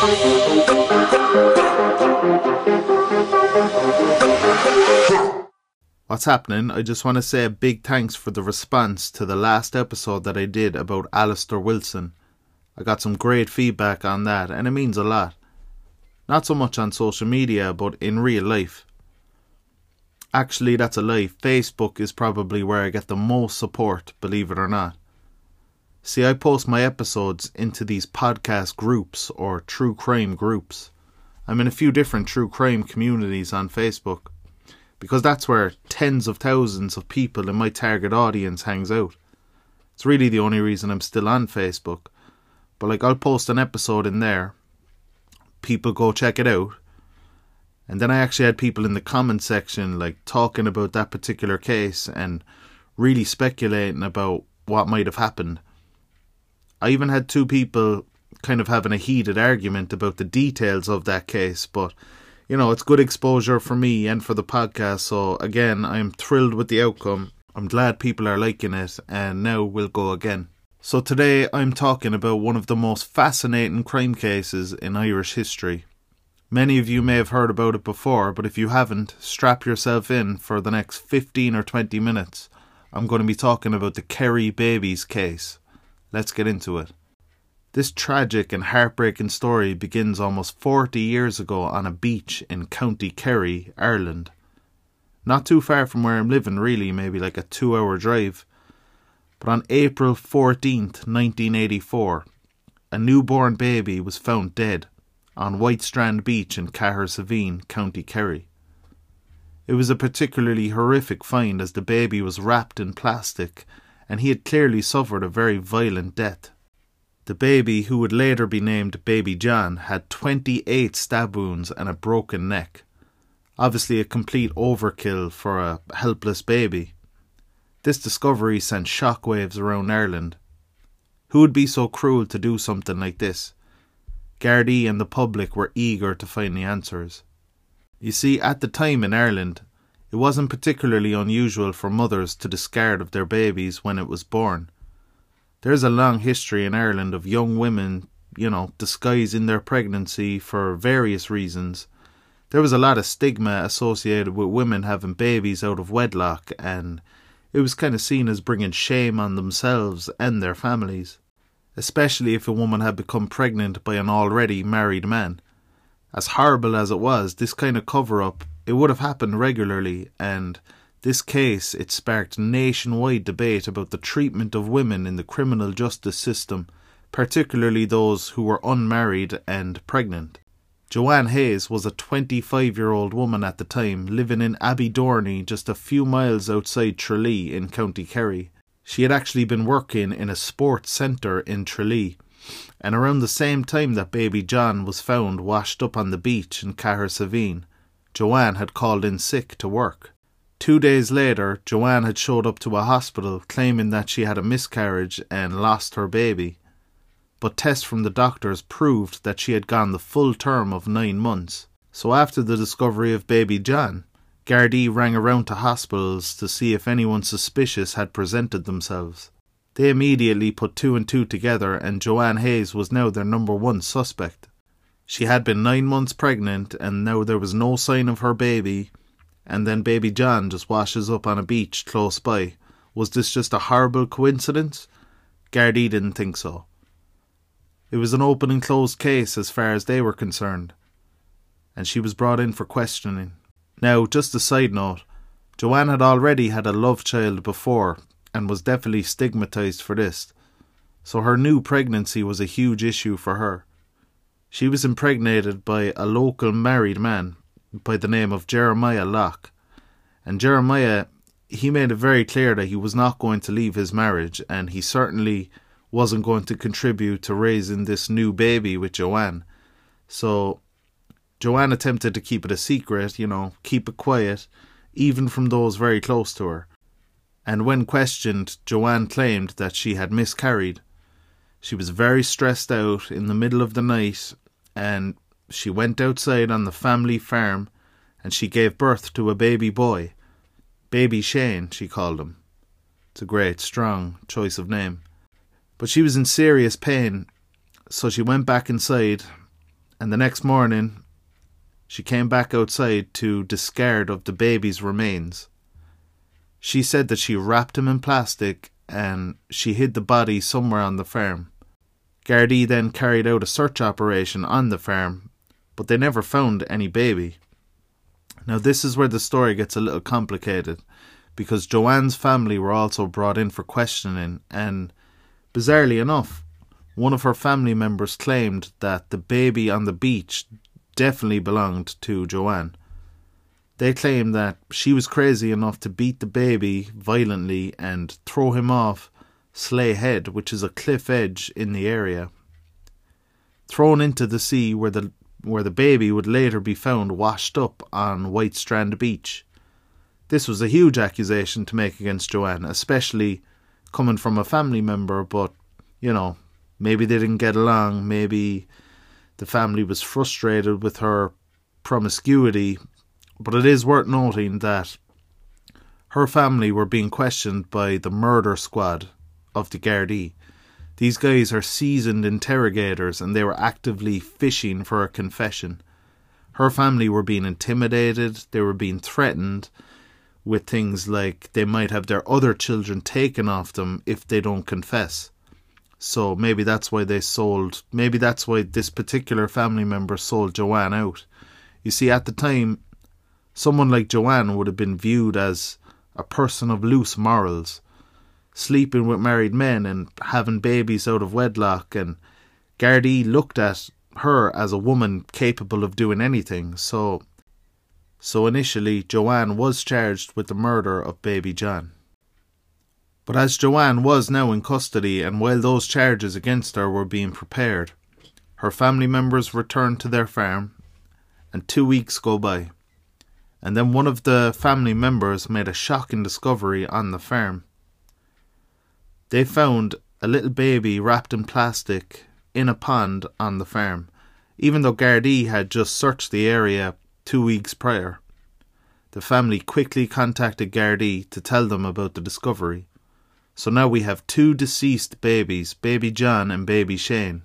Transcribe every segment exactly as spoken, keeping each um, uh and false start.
What's happening? I just want to say a big thanks for the response to the last episode that I did about Alistair Wilson. I got some great feedback on that and it means a lot. Not so much on social media, but in real life. Actually, that's a lie. Facebook is probably where I get the most support, believe it or not. See, I post my episodes into these podcast groups or true crime groups. I'm in a few different true crime communities on Facebook, because that's where tens of thousands of people in my target audience hangs out. It's really the only reason I'm still on Facebook. But like, I'll post an episode in there, people go check it out, and then I actually had people in the comment section like talking about that particular case and really speculating about what might have happened. I even had two people kind of having a heated argument about the details of that case, but you know, it's good exposure for me and for the podcast, so again, I'm thrilled with the outcome. I'm glad people are liking it, and now we'll go again. So today I'm talking about one of the most fascinating crime cases in Irish history. Many of you may have heard about it before, but if you haven't, strap yourself in for the next fifteen or twenty minutes. I'm going to be talking about the Kerry babies case. Let's get into it. This tragic and heartbreaking story begins almost forty years ago on a beach in County Kerry, Ireland. Not too far from where I'm living really, maybe like a two hour drive. But on April fourteenth, nineteen eighty-four, a newborn baby was found dead on White Strand Beach in Cahersiveen, County Kerry. It was a particularly horrific find as the baby was wrapped in plastic and he had clearly suffered a very violent death. The baby, who would later be named Baby John, had twenty-eight stab wounds and a broken neck. Obviously a complete overkill for a helpless baby. This discovery sent shockwaves around Ireland. Who would be so cruel to do something like this? Gardaí and the public were eager to find the answers. You see, at the time in Ireland, it wasn't particularly unusual for mothers to discard of their babies when it was born. There's a long history in Ireland of young women, you know, disguising their pregnancy for various reasons. There was a lot of stigma associated with women having babies out of wedlock, and it was kind of seen as bringing shame on themselves and their families, especially if a woman had become pregnant by an already married man. As horrible as it was, this kind of cover-up, it would have happened regularly, and this case, it sparked nationwide debate about the treatment of women in the criminal justice system, particularly those who were unmarried and pregnant. Joanne Hayes was a twenty-five-year-old woman at the time, living in Abbydorney, just a few miles outside Tralee in County Kerry. She had actually been working in a sports centre in Tralee, and around the same time that Baby John was found washed up on the beach in Cahersiveen, Joanne had called in sick to work. Two days later, Joanne had showed up to a hospital claiming that she had a miscarriage and lost her baby. But tests from the doctors proved that she had gone the full term of nine months. So after the discovery of Baby John, Gardaí rang around to hospitals to see if anyone suspicious had presented themselves. They immediately put two and two together, and Joanne Hayes was now their number one suspect. She had been nine months pregnant and now there was no sign of her baby, and then Baby John just washes up on a beach close by. Was this just a horrible coincidence? Gardaí didn't think so. It was an open and closed case as far as they were concerned, and she was brought in for questioning. Now, just a side note, Joanne had already had a love child before and was definitely stigmatised for this, so her new pregnancy was a huge issue for her. She was impregnated by a local married man by the name of Jeremiah Locke, and Jeremiah, he made it very clear that he was not going to leave his marriage, and he certainly wasn't going to contribute to raising this new baby with Joanne. So Joanne attempted to keep it a secret, you know, keep it quiet, even from those very close to her. And when questioned, Joanne claimed that she had miscarried. She was very stressed out in the middle of the night, and she went outside on the family farm and she gave birth to a baby boy. Baby Shane, she called him. It's a great, strong choice of name. But she was in serious pain, so she went back inside, and the next morning she came back outside to discard of the baby's remains. She said that she wrapped him in plastic and she hid the body somewhere on the farm. Gardaí then carried out a search operation on the farm, but they never found any baby. Now this is where the story gets a little complicated, because Joanne's family were also brought in for questioning, and bizarrely enough, one of her family members claimed that the baby on the beach definitely belonged to Joanne. They claimed that she was crazy enough to beat the baby violently and throw him off Slea Head, which is a cliff edge in the area, thrown into the sea where the where the baby would later be found washed up on White Strand Beach. This was a huge accusation to make against Joanne, especially coming from a family member, but, you know, maybe they didn't get along, maybe the family was frustrated with her promiscuity, but it is worth noting that her family were being questioned by the murder squad of the Gardaí. These guys are seasoned interrogators and they were actively fishing for a confession. Her family were being intimidated, they were being threatened with things like they might have their other children taken off them if they don't confess. So maybe that's why they sold, maybe that's why this particular family member sold Joanne out. You see, at the time, someone like Joanne would have been viewed as a person of loose morals, sleeping with married men and having babies out of wedlock, and Gardaí looked at her as a woman capable of doing anything. So, so initially, Joanne was charged with the murder of baby John. But as Joanne was now in custody, and while those charges against her were being prepared, her family members returned to their farm, and two weeks go by. And then one of the family members made a shocking discovery on the farm. They found a little baby wrapped in plastic in a pond on the farm, even though Gardaí had just searched the area two weeks prior. The family quickly contacted Gardaí to tell them about the discovery. So now we have two deceased babies, baby John and baby Shane,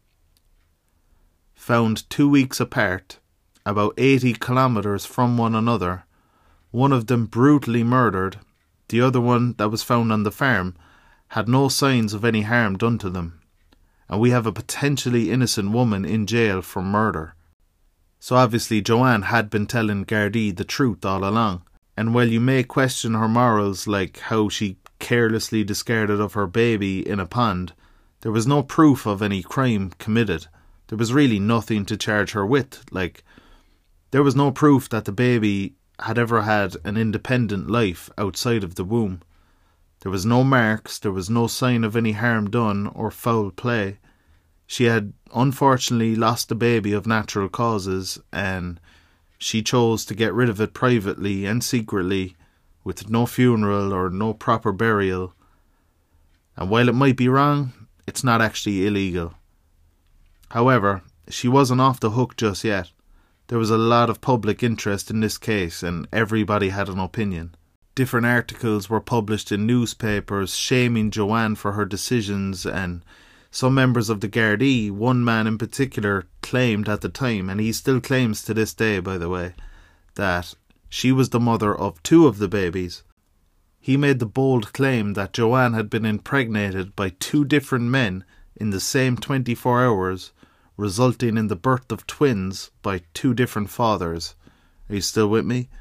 found two weeks apart, about eighty kilometres from one another, one of them brutally murdered. The other one that was found on the farm had no signs of any harm done to them, and we have a potentially innocent woman in jail for murder. So obviously Joanne had been telling Gardaí the truth all along, and while you may question her morals, like how she carelessly discarded of her baby in a pond, there was no proof of any crime committed. There was really nothing to charge her with. Like, there was no proof that the baby had ever had an independent life outside of the womb. There was no marks, there was no sign of any harm done or foul play. She had unfortunately lost the baby of natural causes, and she chose to get rid of it privately and secretly, with no funeral or no proper burial. And while it might be wrong, it's not actually illegal. However, she wasn't off the hook just yet. There was a lot of public interest in this case, and everybody had an opinion. Different articles were published in newspapers shaming Joanne for her decisions, and some members of the Gardaí, one man in particular, claimed at the time, and he still claims to this day, by the way, that she was the mother of two of the babies. He made the bold claim that Joanne had been impregnated by two different men in the same twenty-four hours, resulting in the birth of twins by two different fathers. Are you still with me?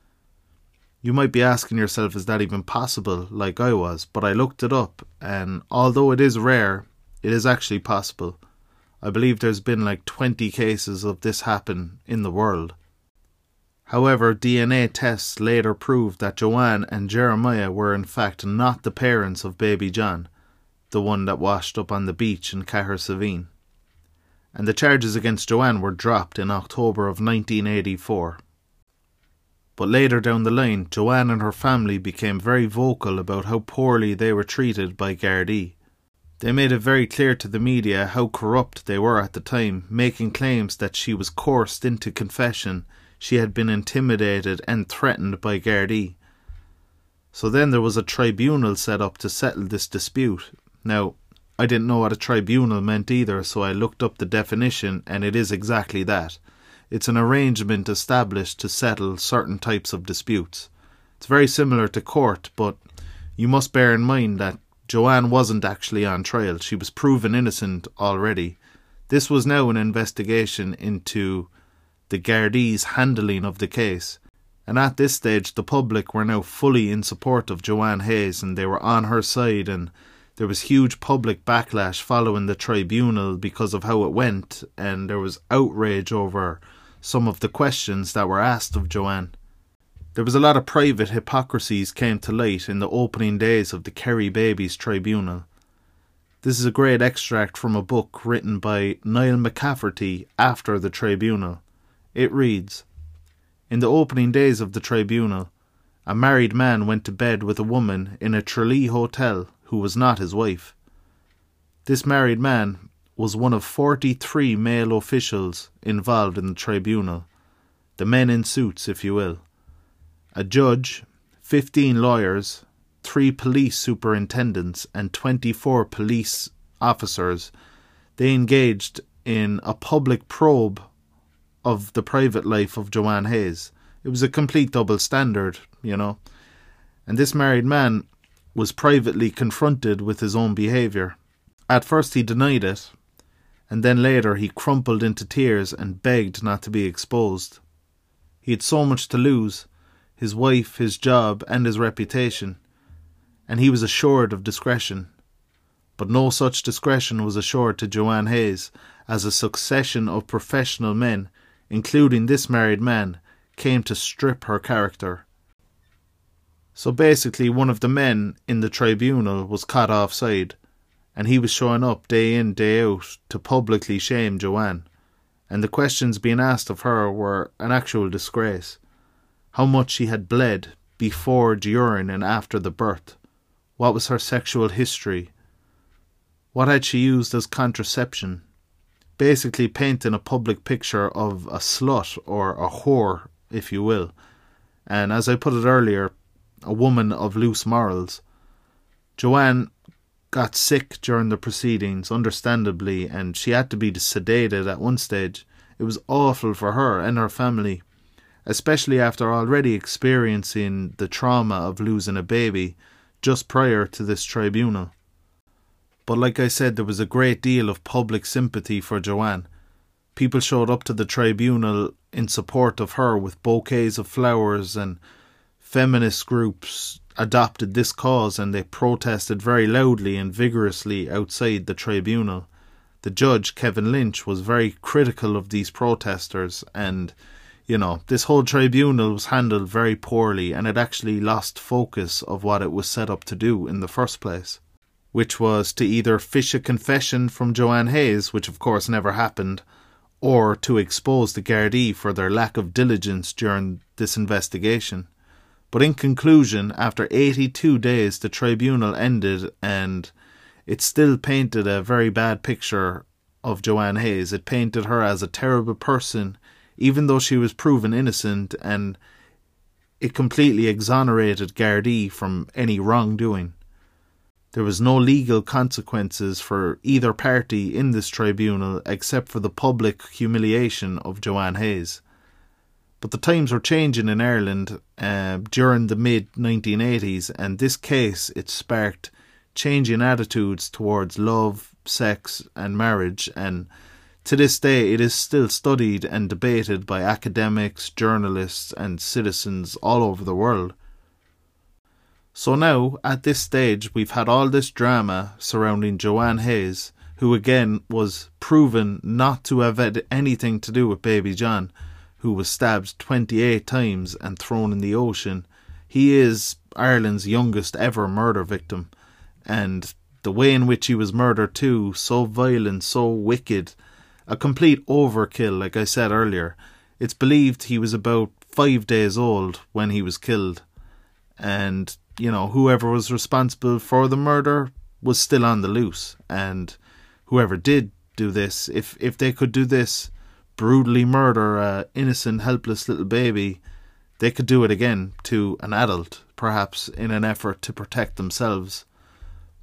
You might be asking yourself, is that even possible, like I was? But I looked it up, and although it is rare, it is actually possible. I believe there's been like twenty cases of this happen in the world. However, D N A tests later proved that Joanne and Jeremiah were in fact not the parents of baby John, the one that washed up on the beach in Cahersiveen. And the charges against Joanne were dropped in October of nineteen eighty-four. But later down the line, Joanne and her family became very vocal about how poorly they were treated by Gardaí. They made it very clear to the media how corrupt they were at the time, making claims that she was coerced into confession, she had been intimidated and threatened by Gardaí. So then there was a tribunal set up to settle this dispute. Now, I didn't know what a tribunal meant either, so I looked up the definition, and it is exactly that. It's an arrangement established to settle certain types of disputes. It's very similar to court, but you must bear in mind that Joanne wasn't actually on trial. She was proven innocent already. This was now an investigation into the Gardaí's handling of the case. And at this stage, the public were now fully in support of Joanne Hayes, and they were on her side, and there was huge public backlash following the tribunal because of how it went, and there was outrage over some of the questions that were asked of Joanne. There was a lot of private hypocrisies came to light in the opening days of the Kerry Babies Tribunal. This is a great extract from a book written by Niall McCafferty after the tribunal. It reads, "In the opening days of the tribunal, a married man went to bed with a woman in a Tralee hotel who was not his wife. This married man was one of forty-three male officials involved in the tribunal, the men in suits, if you will. A judge, fifteen lawyers, three police superintendents and twenty-four police officers. They engaged in a public probe of the private life of Joanne Hayes. It was a complete double standard, you know. And this married man was privately confronted with his own behaviour. At first he denied it, and then later he crumpled into tears and begged not to be exposed. He had so much to lose, his wife, his job and his reputation, and he was assured of discretion. But no such discretion was assured to Joanne Hayes, as a succession of professional men, including this married man, came to strip her character. So basically one of the men in the tribunal was caught offside, and he was showing up day in, day out to publicly shame Joanne. And the questions being asked of her were an actual disgrace. How much she had bled before, during and after the birth. What was her sexual history? What had she used as contraception? Basically painting a public picture of a slut or a whore, if you will. And as I put it earlier, a woman of loose morals. Joanne got sick during the proceedings, understandably, and she had to be sedated at one stage. It was awful for her and her family, especially after already experiencing the trauma of losing a baby just prior to this tribunal. But like I said, there was a great deal of public sympathy for Joanne. People showed up to the tribunal in support of her with bouquets of flowers, and feminist groups adopted this cause and they protested very loudly and vigorously outside the tribunal. The judge, Kevin Lynch, was very critical of these protesters, and, you know, this whole tribunal was handled very poorly, and it actually lost focus of what it was set up to do in the first place, which was to either fish a confession from Joanne Hayes, which of course never happened, or to expose the Gardaí for their lack of diligence during this investigation. But in conclusion, after eighty-two days, the tribunal ended, and it still painted a very bad picture of Joanne Hayes. It painted her as a terrible person, even though she was proven innocent, and it completely exonerated Gardaí from any wrongdoing. There was no legal consequences for either party in this tribunal except for the public humiliation of Joanne Hayes. But the times were changing in Ireland uh, during the mid nineteen eighties, and this case, it sparked changing attitudes towards love, sex and marriage, and to this day it is still studied and debated by academics, journalists and citizens all over the world. So now, at this stage, we've had all this drama surrounding Joanne Hayes, who again was proven not to have had anything to do with baby John, who was stabbed twenty-eight times and thrown in the ocean. He is Ireland's youngest ever murder victim, and the way in which he was murdered too, so violent, so wicked, a complete overkill, like I said earlier. It's believed he was about five days old when he was killed, and you know, whoever was responsible for the murder was still on the loose, and whoever did do this, if if they could do this, brutally murder a innocent, helpless little baby, they could do it again to an adult, perhaps in an effort to protect themselves.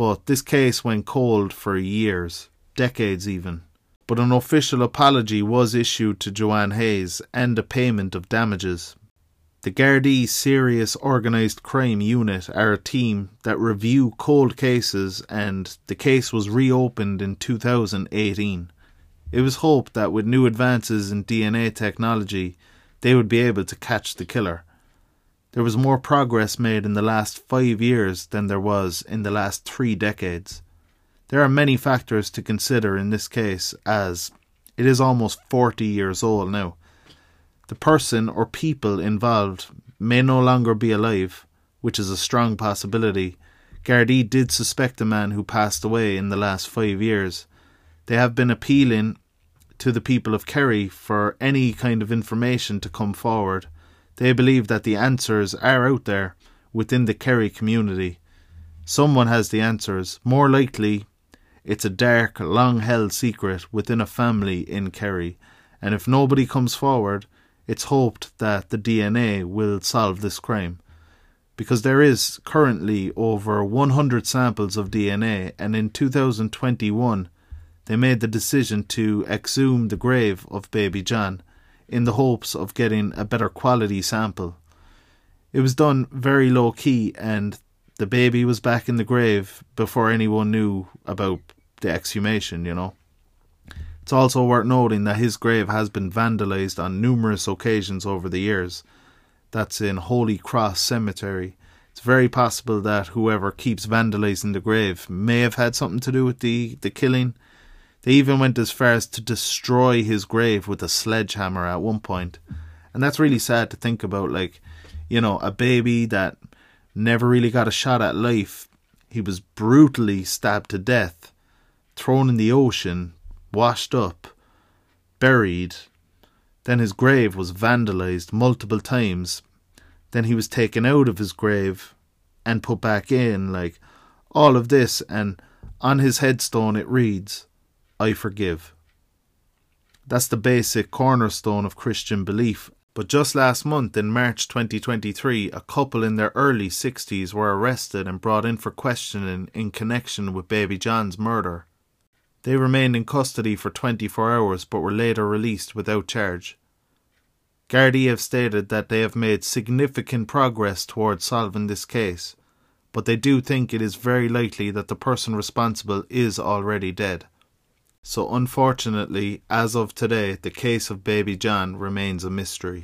but this case went cold for years, decades even. But an official apology was issued to Joanne Hayes and a payment of damages. The Gardaí Serious Organised Crime Unit are a team that review cold cases, and the case was reopened in two thousand eighteen. It was hoped that with new advances in D N A technology, they would be able to catch the killer. There was more progress made in the last five years than there was in the last three decades. There are many factors to consider in this case, as it is almost forty years old now. The person or people involved may no longer be alive, which is a strong possibility. Gardaí did suspect a man who passed away in the last five years. They have been appealing to the people of Kerry for any kind of information to come forward. They believe that the answers are out there within the Kerry community. Someone has the answers. More likely, it's a dark, long-held secret within a family in Kerry. And if nobody comes forward, it's hoped that the D N A will solve this crime. Because there is currently over one hundred samples of D N A, and in two thousand twenty-one, they made the decision to exhume the grave of baby John in the hopes of getting a better quality sample. It was done very low key, and the baby was back in the grave before anyone knew about the exhumation, you know. It's also worth noting that his grave has been vandalised on numerous occasions over the years. That's in Holy Cross Cemetery. It's very possible that whoever keeps vandalising the grave may have had something to do with the, the killing. They even went as far as to destroy his grave with a sledgehammer at one point. And that's really sad to think about, like, you know, a baby that never really got a shot at life. He was brutally stabbed to death, thrown in the ocean, washed up, buried. Then his grave was vandalised multiple times. Then he was taken out of his grave and put back in, like, all of this. And on his headstone it reads, "I forgive." That's the basic cornerstone of Christian belief. But just last month, in March twenty twenty-three, a couple in their early sixties were arrested and brought in for questioning in connection with baby John's murder. They remained in custody for twenty-four hours but were later released without charge. Gardaí have stated that they have made significant progress towards solving this case, but they do think it is very likely that the person responsible is already dead. So unfortunately, as of today, the case of baby John remains a mystery.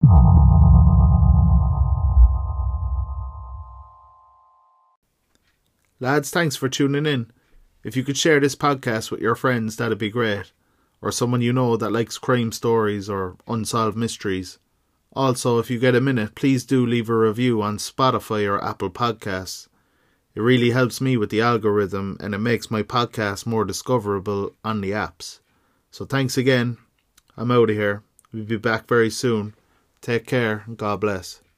Lads, thanks for tuning in. If you could share this podcast with your friends, that'd be great. Or someone you know that likes crime stories or unsolved mysteries. Also, if you get a minute, please do leave a review on Spotify or Apple Podcasts. It really helps me with the algorithm, and it makes my podcast more discoverable on the apps. So thanks again. I'm out of here. We'll be back very soon. Take care and God bless.